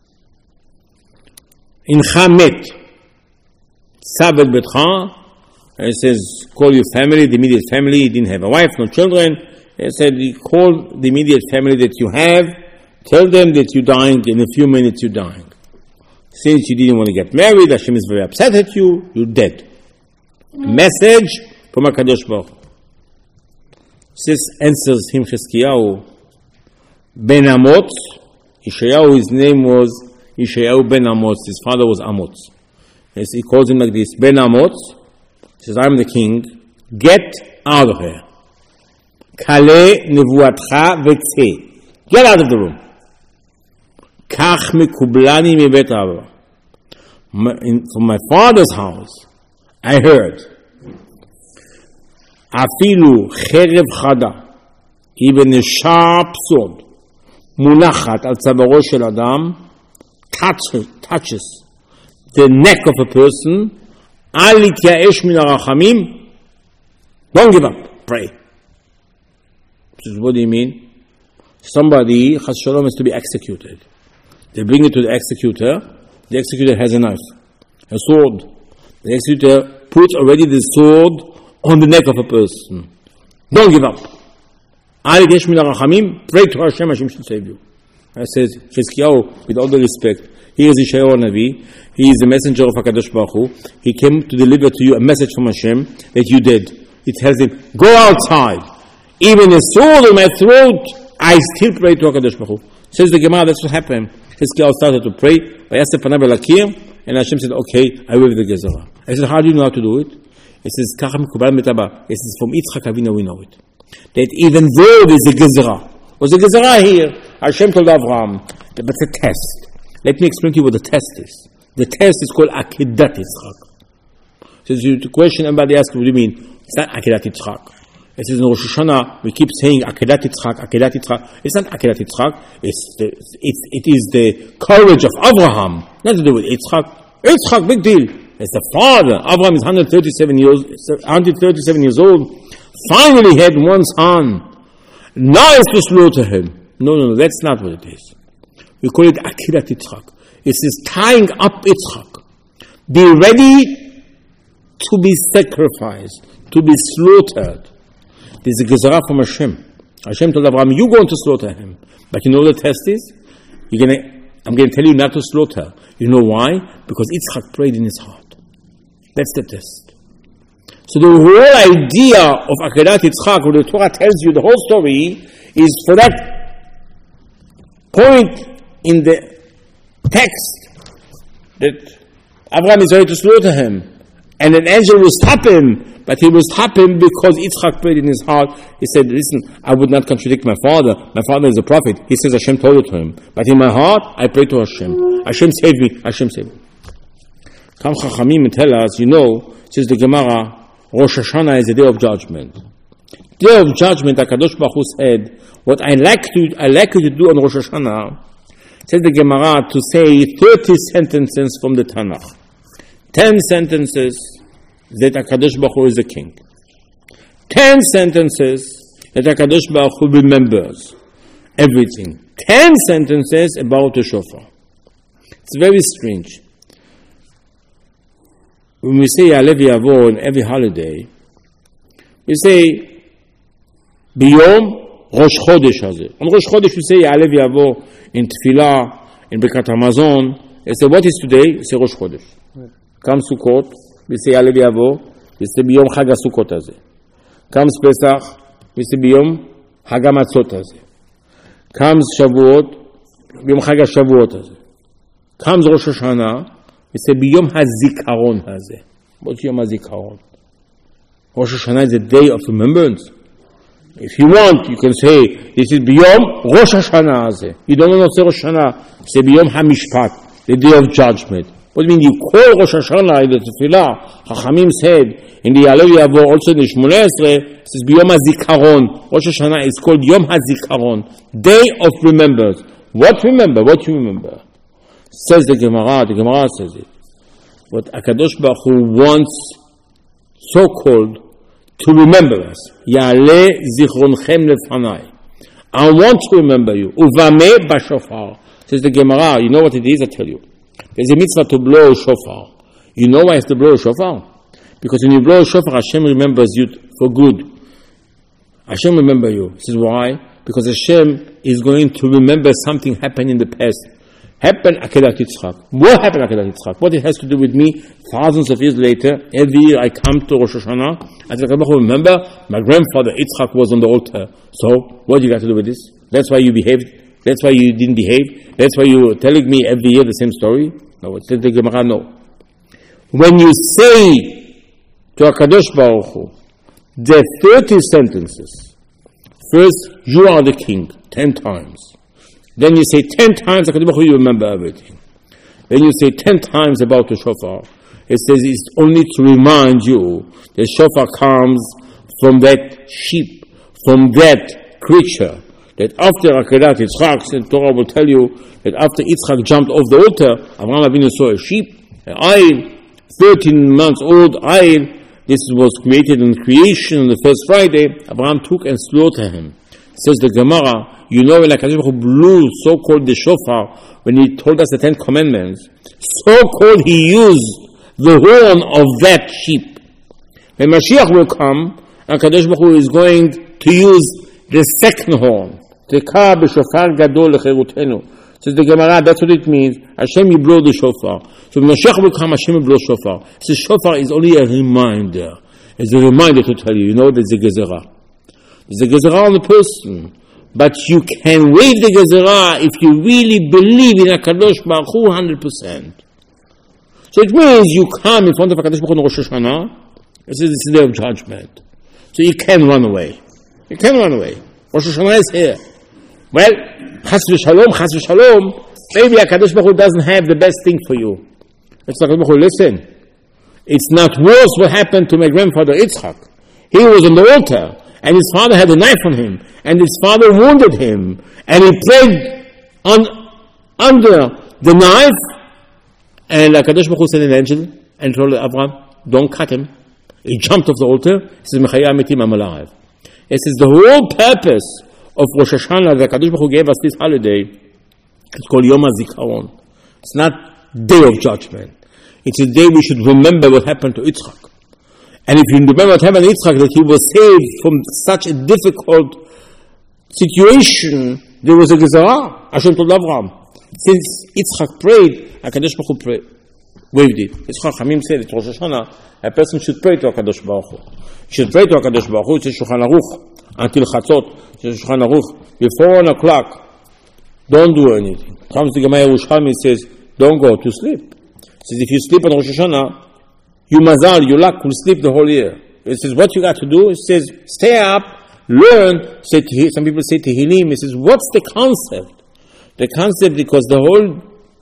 In Chamet, Sabed Betcha, he says, call your family, the immediate family. He didn't have a wife, no children. He said, call the immediate family that you have. Tell them that you're dying. In a few minutes, you're dying. Since you didn't want to get married, Hashem is very upset at you, you're dead. A message from HaKadosh Baruch Hu. This answers him Chizkiyahu Ben Amotz. Yeshayahu, his name was Yeshayahu Ben Amotz. His father was Amotz. Yes, he calls him like this, Ben Amotz. He says, I'm the king. Get out of here. Kale nevuatcha v'tzeh. Get out of the room. Kach mikublani mibet Abba. From my father's house, I heard, Afilu cherev chada, even a sharp sword, munachat al tzavaro shel adam, touches, touches the neck of a person, al yityaesh min harachamim, don't give up, pray. What do you mean? somebody, Chas Shalom, is to be executed. They bring it to the executor. The executor has a knife, a sword. The executor puts already the sword on the neck of a person. Don't give up. Pray to Hashem, Hashem should save you. I says, Chizkiyahu, with all the respect, he is Yeshayahu Navi, he is the messenger of HaKadosh Baruch Hu. He came to deliver to you a message from Hashem that you did. He tells him, go outside. Even a sword in my throat, I still pray to HaKadosh Baruch Hu. Says the Gemara, that's what happened. Chizkiyahu started to pray, and Hashem said, okay, I will with the Gezerah. I said, how do you know how to do it? It says, Kach Mikubal Metaba. It says, from Yitzchak Avinu we know it. That even though there's a Gezerah, was a Gezerah here, Hashem told Avraham, but it's a test. Let me explain to you what the test is. The test is called Akedat Yitzchak. So the question everybody asks, what do you mean? It's not Akedat Yitzchak. It says in Rosh Hashanah, we keep saying Akedat Yitzchak, Akedat Yitzchak. It's not Akedat Yitzchak. It's the, it's, it is the courage of Avraham. Nothing to do with Yitzchak. Yitzchak, big deal. It's the father. Avraham is one hundred thirty-seven years, one hundred thirty-seven years old. Finally had one son. Now it's to slaughter him. No, no, no, that's not what it is. We call it Akedat Yitzchak. It says tying up Yitzchak. Be ready to be sacrificed, to be slaughtered. There's a Gezerah from Hashem. Hashem told Abraham, you're going to slaughter him. But you know what the test is? You're gonna, I'm going to tell you not to slaughter. You know why? Because Yitzchak prayed in his heart. That's the test. So the whole idea of Akedat Yitzchak, where the Torah tells you the whole story, is for that point in the text that Abraham is ready to slaughter him. And an angel will stop him, but he will stop him because Yitzchak prayed in his heart. He said, listen, I would not contradict my father. My father is a prophet. He says Hashem told it to him. But in my heart, I pray to Hashem. Hashem save me. Hashem save me. Come Chachamim and tell us, you know, says the Gemara, Rosh Hashanah is the day of judgment. Day of judgment, HaKadosh Baruch Hu said, what I like to, I like you to do on Rosh Hashanah, says the Gemara, to say thirty sentences from the Tanakh. Ten sentences that HaKadosh Baruch Hu is the king. Ten sentences that HaKadosh Baruch Hu remembers everything. Ten sentences about the shofar. It's very strange. When we say Ya'aleh V'Yavo on every holiday, we say Biyom Rosh Chodesh Hazeh. On Rosh Chodesh we say Ya'aleh V'Yavo in Tefillah, in Birkat Hamazon. We say, what is today? We say Rosh Chodesh. Comes Sukkot, we say Ya'aleh V'Yavo, we say Biyom Chag HaSukkot Hazeh. Comes Pesach, we say Biyom Chag HaMatzot Hazeh. Comes Shavuot, Biyom Chag HaShavuot Hazeh. Comes Rosh Hashanah, we say Biyom HaZikaron Hazeh. What's Yom HaZikaron? Rosh Hashanah is a day of remembrance. If you want, you can say, this is Biyom Rosh Hashanah Hazeh. You don't want to say Rosh Hashanah, say Biyom HaMishpat, the day of judgment. What do you mean? You call Rosh Hashanah in the Tefillah. Chachamim said, in the Ya'aleh V'Yavo, also in the Shmoneh Esrei, it says Biyom HaZikaron. Rosh Hashanah is called Yom HaZikaron, day of remembrance. What remember? What you remember? Says the Gemara, the Gemara says it. What HaKadosh Baruch Hu wants, so-called, to remember us. Ya'aleh Zichronchem Lefanai. I want to remember you. Uvameh Bashofar. Says the Gemara, you know what it is? I tell you. There's a mitzvah to blow a shofar. You know why it's to blow a shofar? Because when you blow a shofar, Hashem remembers you for good. Hashem remember you. This is why? Because Hashem is going to remember something happened in the past. Happened Akedat Yitzchak. What happened Akedat Yitzchak? What it has to do with me? Thousands of years later, every year I come to Rosh Hashanah. I say, remember, my grandfather Yitzchak was on the altar. So, what do you got to do with this? That's why you behaved. That's why you didn't behave. That's why you're telling me every year the same story. No, it's the Gemara. No. When you say to HaKadosh Baruch Hu the thirty sentences, first you are the king ten times. Then you say ten times HaKadosh Baruch Hu, you remember everything. Then you say ten times about the shofar. It says it's only to remind you the shofar comes from that sheep, from that creature. That after Akedat Yitzchak, the Torah will tell you that after Yitzchak jumped off the altar, Avraham Avinu saw a sheep, an ayil, thirteen months old ayil. This was created in creation on the first Friday. Abraham took and slaughtered him. Says the Gemara, you know when HaKadosh Baruch Hu blew so-called the shofar, when he told us the Ten Commandments, so-called he used the horn of that sheep. When Mashiach will come, HaKadosh Baruch Hu is going to use the second horn. Teka b'shofar gadol lecherutenu. Says the Gemara, that's what it means. Hashem will blow the shofar. So when Mashiach will come, Hashem will blow shofar. So shofar is only a reminder. It's a reminder to tell you, you know, there's a gezerah. There's a gezerah on the person. But you can wave the gezerah if you really believe in HaKadosh Baruch Hu one hundred percent. So it means you come in front of HaKadosh Baruch Hu on Rosh Hashanah. It says it's the day of judgment. So you can run away. You can run away. Rosh Hashanah is here. Well, chas v'shalom, chas v'shalom, maybe HaKadosh Baruch Hu doesn't have the best thing for you. It's HaKadosh Baruch Hu, listen. It's not worse what happened to my grandfather Yitzchak. He was on the altar, and his father had a knife on him, and his father wounded him, and he prayed on, under the knife, and HaKadosh Baruch Hu sent an angel and told Abraham, don't cut him. He jumped off the altar. He says, Mechaya Amitim, I'm alive. It says the whole purpose of Rosh Hashanah that HaKadosh Baruch Hu gave us this holiday, it's called Yom HaZikaron. It's not Day of Judgment. It's a day we should remember what happened to Yitzchak. And if you remember what happened to Yitzchak, that he was saved from such a difficult situation, there was a gezerah. Hashem told Abraham. Since Yitzchak prayed, HaKadosh Baruch Hu prayed, waved it. Yitzchak Hamim said that Rosh Hashanah, a person should pray to HaKadosh Baruch Hu. He should pray to HaKadosh Baruch Hu. It's a Shulchan Aruch until Chatzot. It's a Shulchan Aruch. Before one o'clock, don't do anything. Comes the Gemara Yerushalmi, says, don't go to sleep. It says if you sleep on Rosh Hashanah, you mazal, you luck, will sleep the whole year. It says what you got to do. It says stay up, learn. Say to, some people say Tehillim. It says what's the concept? The concept, because the whole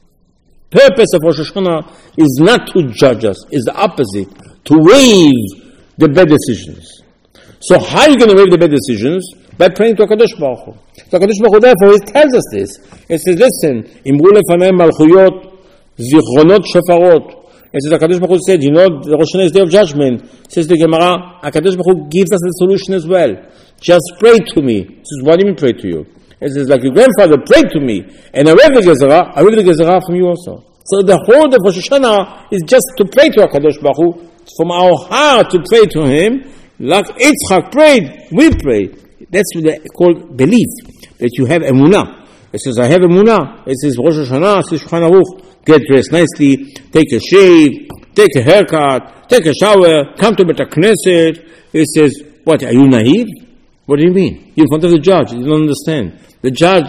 purpose of Rosh Hashanah is not to judge us, is the opposite, to waive the bad decisions. So how are you going to waive the bad decisions? By praying to HaKadosh Baruch Hu. So HaKadosh Baruch Hu, therefore, he tells us this. It says, listen, Imru lefanei malchuyot zichronot shofarot. It says, HaKadosh Baruch Hu said, you know, the Rosh Hashanah is Day of Judgment. It says the Gemara, HaKadosh Baruch Hu gives us the solution as well. Just pray to me. It says, what do you mean pray to you? It says, like your grandfather prayed to me, and I read the Gezerah, I read the Gezerah from you also. So the whole of Rosh Hashanah is just to pray to HaKadosh Baruch Hu, from our heart to pray to Him, like Yitzchak prayed, we pray. That's what they call belief, that you have emunah. It says, I have emunah. It says, Rosh Hashanah, it says, Shulchan Aruch, get dressed nicely, take a shave, take a haircut, take a shower, come to Bet HaKnesset. It says, what, are you naive? What do you mean? You're in front of the judge, you don't understand. The judge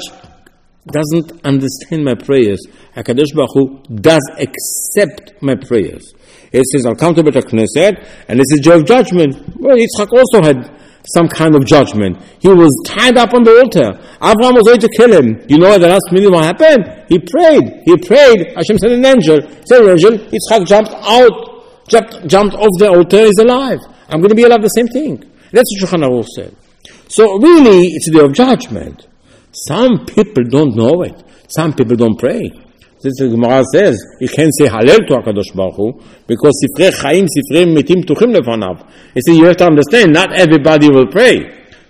doesn't understand my prayers. HaKadosh Baruch Hu does accept my prayers. It says, I'll come to Bet HaKnesset, and this is day of judgment. Well, Yitzchak also had some kind of judgment. He was tied up on the altar. Abraham was going to kill him. You know at the last minute what happened? He prayed. He prayed. Hashem sent an angel. Sent an angel. Yitzchak jumped out, jumped, jumped off the altar. He's alive. I'm going to be alive. The same thing. That's what Shulchan Aruch said. So really, it's a day of judgment. Some people don't know it. Some people don't pray. Since the Gemara says, you can't say Hallel to HaKadosh Baruch Hu, because Sifrei Chaim, Sifrei Mitim Tuchim Lefanav. He says, you have to understand, not everybody will pray.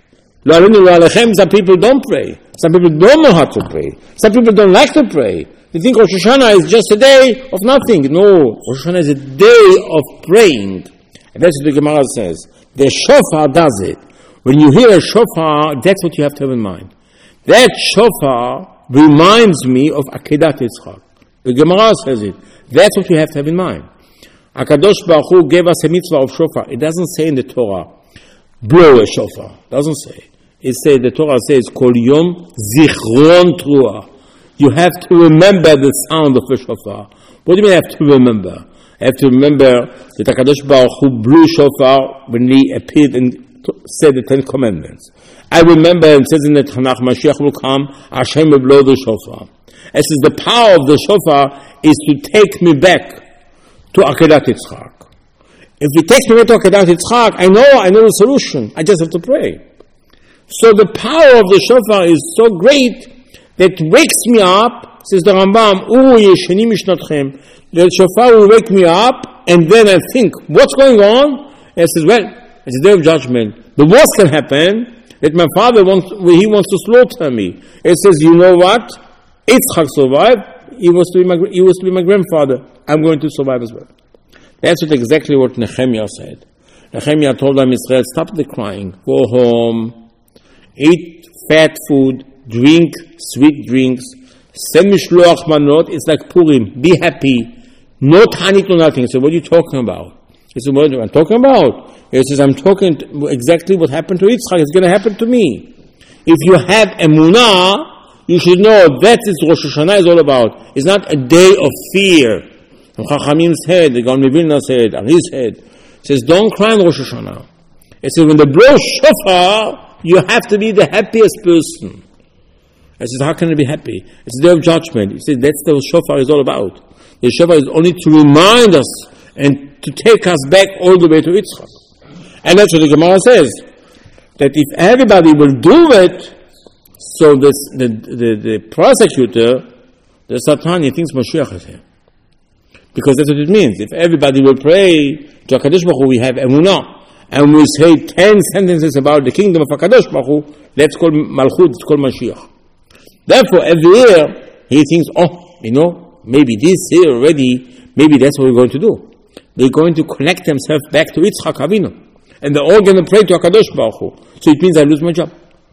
Lo Alenu Lo Alechem, some people don't pray. Some people don't know how to pray. Some people don't like to pray. They think Rosh Hashanah is just a day of nothing. No, Rosh Hashanah is a day of praying. And that's what the Gemara says. The shofar does it. When you hear a shofar, that's what you have to have in mind. That shofar reminds me of Akedat Yitzchak. The Gemara says it. That's what you have to have in mind. HaKadosh Baruch Hu gave us a mitzvah of shofar. It doesn't say in the Torah, blow a shofar. It doesn't say. It says, the Torah says, Kol Yom Zichron Truah. You have to remember the sound of a shofar. What do you mean I have to remember? I have to remember that HaKadosh Baruch Hu blew shofar when he appeared and said the Ten Commandments. I remember, it says in the Tanakh, Mashiach will come, Hashem will blow the shofar. It says the power of the shofar is to take me back to Akedat Yitzchak. If it takes me back to Akedat Yitzchak, I know, I know the solution. I just have to pray. So the power of the shofar is so great that it wakes me up, says the Rambam, Uru yesheni mishnatchem. The shofar will wake me up, and then I think, what's going on? And it says, well, it's a day of judgment. The worst can happen. that my father wants, he wants to slaughter me. It says, you know what? Yitzchak survived. He was to be my, he was to be my grandfather. I'm going to survive as well. That's what exactly what Nehemiah said. Nehemiah told them, Israel, stop the crying. Go home. Eat fat food. Drink sweet drinks. Send mishloach manot. It's like Purim. Be happy. No tanit, no nothing. So what are you talking about? He said, what am I talking about? He says, I'm talking exactly what happened to Yitzchak. It's going to happen to me. If you have emunah, you should know that is Rosh Hashanah is all about. It's not a day of fear. Chachamim said, the Gaon Mevilna said, Ari said, says, don't cry on Rosh Hashanah. It says, when the blow shofar, you have to be the happiest person. I says, how can I be happy? It's the day of judgment. He says, that's what shofar is all about. The shofar is only to remind us and to take us back all the way to Yitzchak. And that's what the Gemara says, that if everybody will do it, so this, the, the, the prosecutor, the Satan, he thinks Mashiach is here. Because that's what it means. If everybody will pray to HaKadosh Baruch Hu, we have emunah, and we say ten sentences about the kingdom of HaKadosh Baruch Hu, that's called Malchut, it's called Mashiach. Therefore, every year, he thinks, oh, you know, maybe this year already, maybe that's what we're going to do. They're going to connect themselves back to Yitzchak Avinu. And they're all going to pray to HaKadosh Baruch Hu. So it means I lose my job.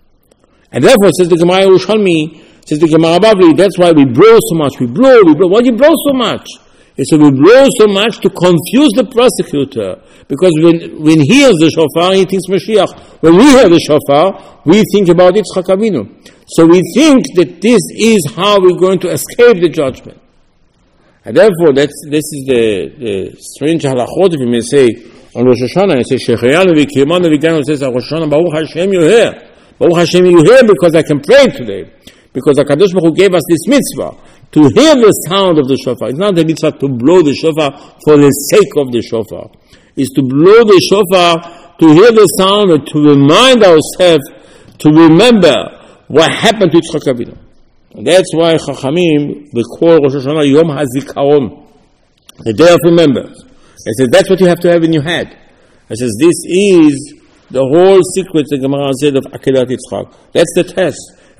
And therefore, says the Gemara Yerushalmi, says the Gemara Bavli, that's why we blow so much. We blow, we blow. Why do you blow so much? He said, we blow so much to confuse the prosecutor. Because when, when he hears the shofar, he thinks Mashiach. When we hear the shofar, we think about Yitzchak Avinu. So we think that this is how we're going to escape the judgment. And therefore, that's, this is the, the strange halachot, if you may say, on Rosh Hashanah. It says, Shechayanu v'kirmanu v'ganu says, Rosh Hashanah, Baruch Hashem, you're here. Baruch Hashem, you're here because I can pray today. Because HaKadosh Baruch Hu gave us this mitzvah, to hear the sound of the shofar. It's not the mitzvah to blow the shofar for the sake of the shofar. It's to blow the shofar, to hear the sound, and to remind ourselves, to remember what happened to Yitzchak Avinu. And that's why Chachamim, they call Rosh Hashanah Yom HaZikaron, the day of remembrance. It says that's what you have to have in your head. It says this is the whole secret, the Gemara said, of Akedat Yitzchak. That's the test.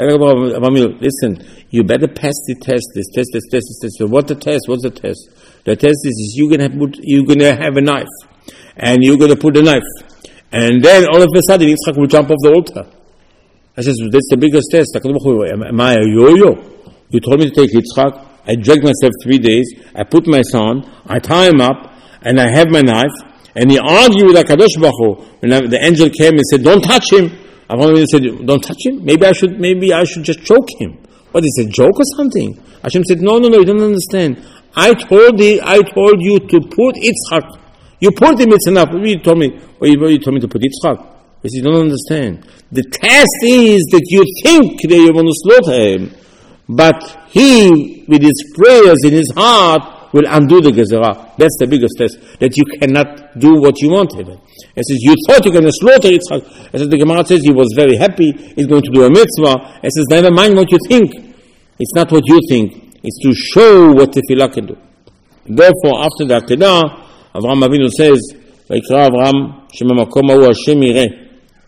Listen, you better pass the test, this test, this test, this test. So what the test? What's the test? The test is, is you're gonna put, you're gonna have a knife, and you're gonna put the knife, and then all of a sudden Yitzchak will jump off the altar. I says, that's the biggest test. Am I a yo-yo? You told me to take Yitzchak. I dragged myself three days. I put my son. I tie him up, and I have my knife. And he argued with HaKadosh Baruch Hu. When the angel came and said, "Don't touch him," Avraham said, "Don't touch him. Maybe I should. Maybe I should just choke him." What is a joke or something? Hashem said, "No, no, no. You don't understand. I told you. I told you to put Yitzchak. You put him. It's enough. You told me. Well, you told me to put Yitzchak." He said, "You don't understand. The test is that you think that you want to slaughter him, but he, with his prayers in his heart, will undo the gezerah." That's the biggest test, that you cannot do what you wanted. It says, you thought you're going to slaughter Yitzchak. It says, the Gemara says he was very happy, he's going to do a mitzvah. It says, never mind what you think. It's not what you think. It's to show what tefillah can do. Therefore, after the Akedah, Avraham Avinu says, Vayikra Avraham, Shema Makom Hahu Hashem Yireh.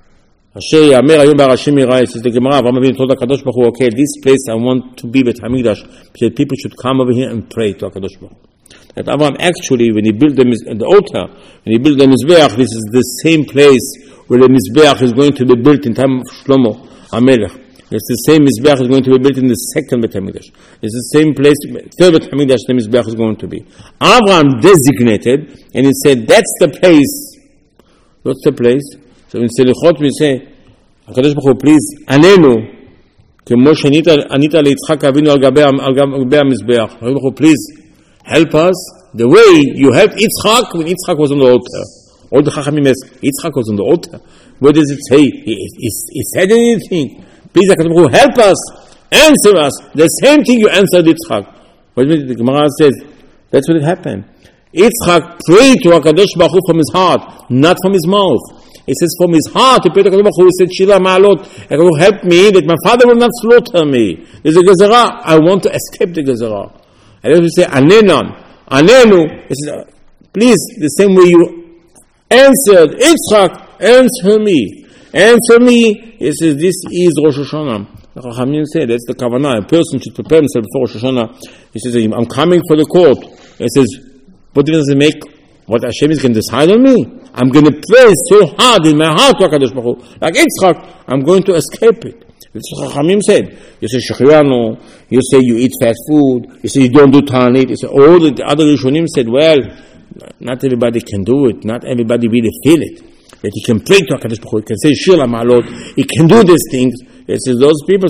Asher Yamer Hayom Bar Hashem Yireh. Says the Gemara, Avraham Avinu told HaKadosh Baruch Hu, okay, this place I want to be Beit HaMikdash, so that people should come over here and pray to HaKadosh Baruch Hu. That Avraham actually, when he built the, the altar, when he built the Mizbeach, this is the same place where the Mizbeach is going to be built in time of Shlomo HaMelech. It's the same Mizbeach is going to be built in the second Beit HaMikdash. It's the same place, third Beit HaMikdash, the Mizbeach is going to be. Avraham designated, and he said, that's the place. What's the place? So in Selichot we say, HaKadosh Baruch Hu, please, Anenu, כמו שענית ליצחק אבינו על גבי המזבח. HaKadosh Baruch Hu, please, help us the way you helped Yitzchak when Yitzchak was on the altar. All the Chachamim says, Yitzchak was on the altar. Where does it say? He, he, he said anything? Please, HaKadosh Baruch Hu, help us, answer us. The same thing you answered Yitzchak. What the Gemara says, that's what it happened. Yitzchak prayed to HaKadosh Baruch Hu from his heart, not from his mouth. He says from his heart, he prayed to HaKadosh Baruch Hu, he said, Shila Ma'alot, HaKadosh Baruch Hu, help me that my father will not slaughter me. There's a gezerah. I want to escape the gezerah. And then we say, Anenan, Anenu. He says, please, the same way you answered Yitzchak, answer me. Answer me. He says, this is Rosh Hashanah. The Chachamim say, that's the Kavanah. A person should prepare himself before Rosh Hashanah. He says, I'm coming for the court. He says, what difference does it make? What Hashem is going to decide on me? I'm going to pray so hard in my heart to HaKadosh Baruch Hu. Like Yitzchak, I'm going to escape it. That's what Chachamim said. You say Shechiranu, you say you eat fast food, you say you don't do Ta'anit. You say, all the other Rishonim said, well, not everybody can do it. Not everybody really feel it. That he can pray to HaKadosh Baruch Hu, he can say Shir HaMa'alot, he can do these things. It says, those people,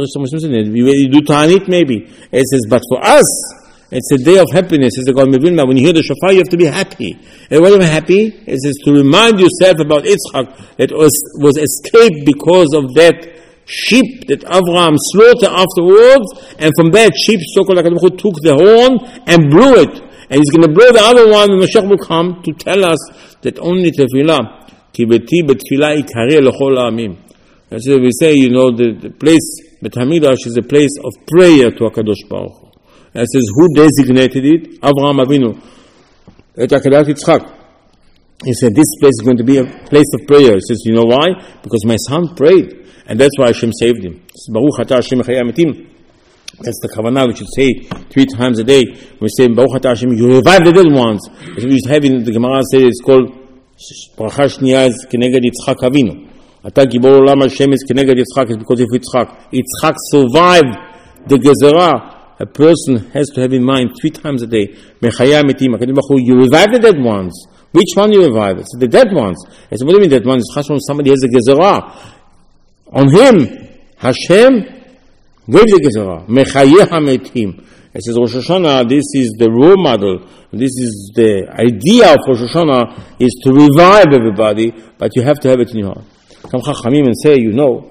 you do Ta'anit maybe. It says, but for us, it's a day of happiness. It's the God Mevilna. When you hear the shofar, you have to be happy. And when you're happy, it says to remind yourself about Yitzchak that was, was escaped because of that sheep that Avraham slaughtered afterwards, and from that sheep, so-called HaKadosh took the horn and blew it. And he's going to blow the other one, and Mashiach will come to tell us that only tefillah, ki beti betfilah ikareh lechol ha'amim. That's why we say, you know, the, the place, Bet HaMikdash is a place of prayer to HaKadosh Baruch Hu. It says, who designated it? Avraham Avinu. At Akedat Yitzchak. He said, this place is going to be a place of prayer. He says, you know why? Because my son prayed. And that's why Hashem saved him. Baruch atah Hashem mechayei hametim. That's the kavanah. We should say it three times a day. We say, Baruch atah Hashem, you revive the dead ones. We used to have in the Gemara say, it's called, Bracha Shniya is Keneged Yitzchak Avinu. Atah Gibor Olam Hashem is Keneged Yitzchak, is because of Yitzchak. Yitzchak survived the Gezerah. A person has to have in mind three times a day, Mechayei hametim, HaKadosh Baruch Hu, you revive the dead ones. Which one you revive? It's the dead ones. I said, what do you mean dead ones? It's somebody has a gezerah. On him, Hashem gave the gezerah. Mechayei hametim. It says, Rosh Hashanah, this is the role model. This is the idea of Rosh Hashanah, is to revive everybody, but you have to have it in your heart. Come Chachamim and say, you know,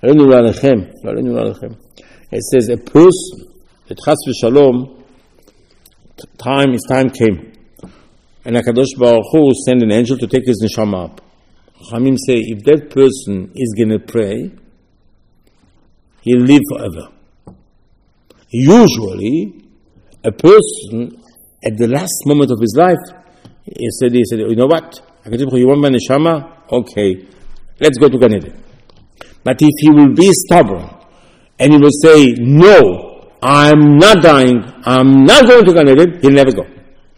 it says, a person, that Chas v'Shalom, time, his time came. And HaKadosh Baruch Hu sent an angel to take his neshama up. Chachamim say, if that person is going to pray, he'll live forever. Usually, a person, at the last moment of his life, he said, he said, you know what? HaKadosh Baruch Hu, you want my neshama? Okay, let's go to Gan Eden. But if he will be stubborn, and he will say, no, I'm not dying, I'm not going to Gan Eden, he'll never go.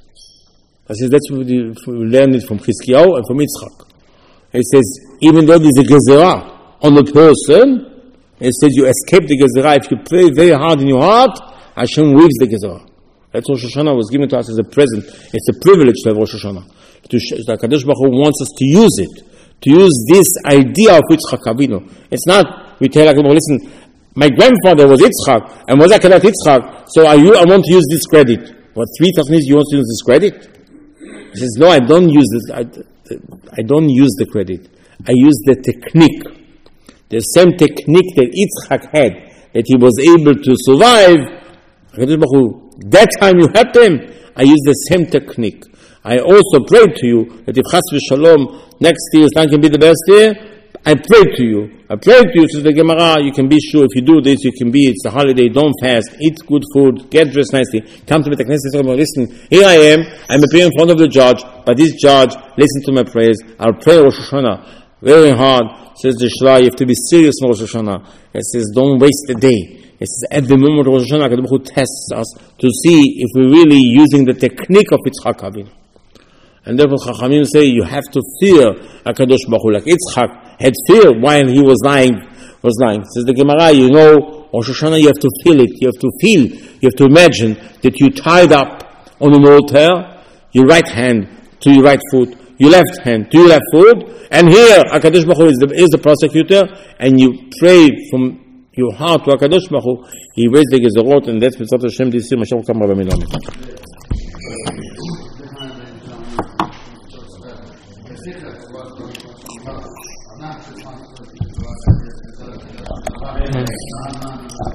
I says, that's what we learn it from Chizkiyahu and from Yitzchak. It says, even though there's a gezerah on the person, it says you escape the gezerah. If you pray very hard in your heart, Hashem weaves the gezerah. That's Rosh Hashanah was given to us as a present. It's a privilege to have Rosh Hashanah. To sh- the HaKadosh Baruch Hu wants us to use it, to use this idea of Yitzchak Avinu. It's not, we tell HaKadosh Baruch Hu, listen, my grandfather was Yitzchak, and was Akedat Yitzchak, so I, I want to use this credit. What, three thousand years you want to use this credit? He says, no, I don't use this, I, I don't use the credit. I use the technique. The same technique that Yitzchak had, that he was able to survive. That time you helped him, I use the same technique. I also prayed to you that if Chas v'Shalom, next year's time can be the best year, I prayed to you. I prayed to you, says the Gemara, you can be sure if you do this, you can be, it's a holiday, don't fast, eat good food, get dressed nicely, come to the Knesset, listen, here I am, I'm appearing in front of the judge, but this judge, listen to my prayers, I'll pray Rosh Hashanah, very hard, says the Shra, you have to be serious in Rosh Hashanah. It says, don't waste the day. It says, at the moment of Rosh Hashanah, HaKadosh Baruch Hu tests us to see if we're really using the technique of Yitzchak Avinu. And therefore, Chachamim say, you have to fear HaKadosh Baruch Hu, like Yitzchak had fear while he was lying, was lying. Says the Gemara, you know, Rosh Hashanah, you have to feel it, you have to feel, you have to imagine that you tied up on an altar, your right hand to your right foot, your left hand to your left foot, and here, HaKadosh Baruch Hu is the, is the prosecutor, and you pray from your heart to HaKadosh Baruch Hu, he raised the Gezerot, and that's Mitzvot Hashem, this year, Mashiach will come, Rabbi Minami.